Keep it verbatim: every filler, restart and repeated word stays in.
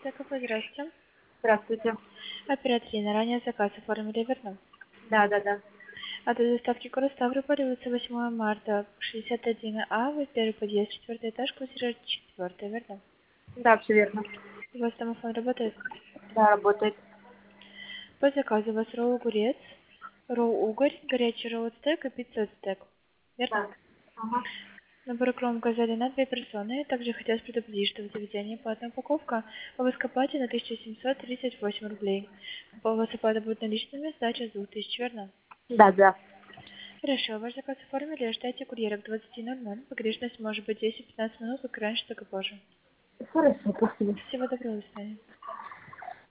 стеков. Здравствуйте. Здравствуйте. Операторина, ранее заказ оформили, верно? Да, да, да. А до доставки город Ставрополь, улица восьмое марта, шестьдесят один А, вы первый подъезд, четвертый этаж, квартира четвертая, верно? Да, все верно. У вас домофон работает? Да, работает. По заказу у вас роу огурец, роу угорь, горячий роу стек и пицца стек, верно? Да. Ага. Набор кром указали на две персоны. Также хотелось предупредить, что в заведении платная упаковка по воскоплате на тысяча семьсот тридцать восемь рублей. У вас оплата будет наличными, сдача с двух тысяч, верно? Да, да. Хорошо, ваш заказ оформили, ждайте курьера к двадцати ноль-ноль. Погрешность может быть десять-пятнадцать минут, как раньше, так и позже. Хорошо, спасибо. Всего доброго, до свидания.